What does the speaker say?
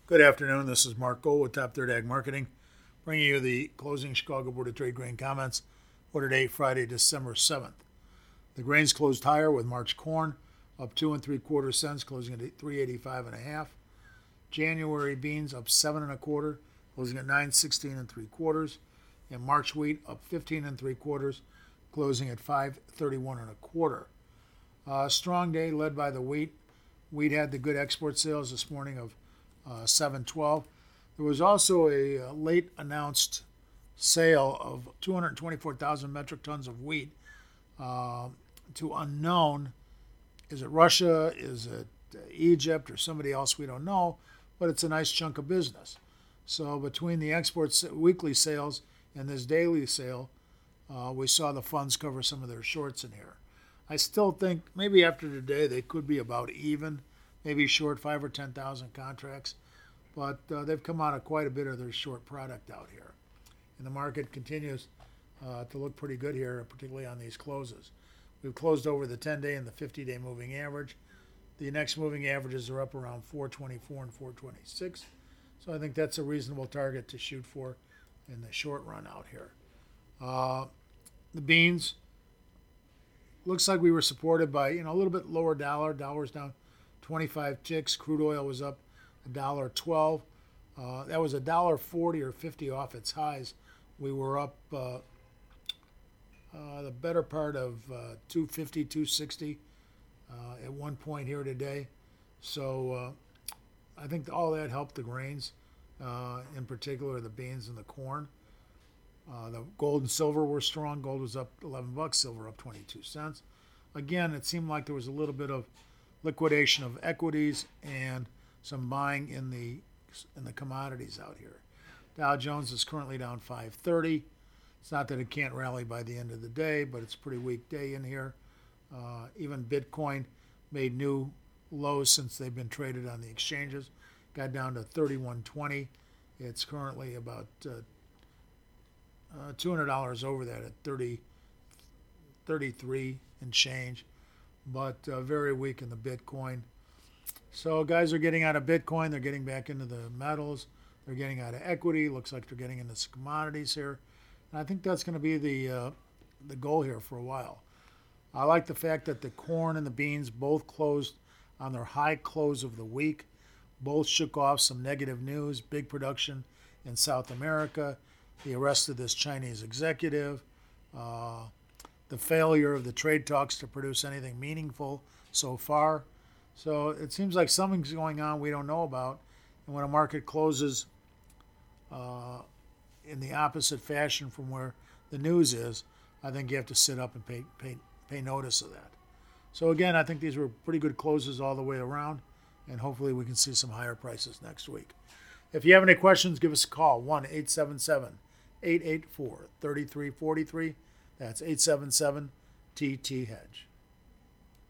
Good afternoon. This is Mark Gold with Top Third Ag Marketing, bringing you the closing Chicago Board of Trade grain comments for today, Friday, December 7th. The grains closed higher with March corn up 2 3/4 cents, closing at 385 1/2. January beans up 7 1/4, closing at 916 3/4, and March wheat up 15 3/4, closing at 531 1/4. Strong day led by the wheat. Wheat had the good export sales this morning of 712. There was also a late announced sale of 224,000 metric tons of wheat to unknown. Is it Russia? Is it Egypt or somebody else? We don't know, but it's a nice chunk of business. So between the exports weekly sales and this daily sale, we saw the funds cover some of their shorts in here. I still think maybe after today they could be about even, maybe short 5 or 10,000 contracts, but they've come out of quite a bit of their short product out here. And the market continues to look pretty good here, particularly on these closes. We've closed over the 10-day and the 50-day moving average. The next moving averages are up around 424 and 426. So I think that's a reasonable target to shoot for in the short run out here. The beans, looks like we were supported by a little bit lower dollar. Dollar's down 25 ticks. Crude oil was up $1.12. That was $1.40 or 50 off its highs. We were up the better part of 250, 260 at one point here today. So I think all that helped the grains, in particular the beans and the corn. The gold and silver were strong. Gold was up $11, silver up 22 cents. Again, it seemed like there was a little bit of liquidation of equities and some buying in the commodities out here. Dow Jones is currently down 530. It's not that it can't rally by the end of the day, but it's a pretty weak day in here. Even Bitcoin made new lows since they've been traded on the exchanges. Got down to 3120. It's currently about $200 over that at 33 and change, but very weak in the Bitcoin. So guys are getting out of Bitcoin. They're getting back into the metals. They're getting out of equity. Looks like they're getting into some commodities here. And I think that's going to be the goal here for a while. I like the fact that the corn and the beans both closed on their high close of the week. Both shook off some negative news, big production in South America, the arrest of this Chinese executive, the failure of the trade talks to produce anything meaningful so far. So it seems like something's going on we don't know about. And when a market closes in the opposite fashion from where the news is, I think you have to sit up and pay notice of that. So again, I think these were pretty good closes all the way around, and hopefully we can see some higher prices next week. If you have any questions, give us a call, 1-877-884-3343. That's 877-TT-HEDGE.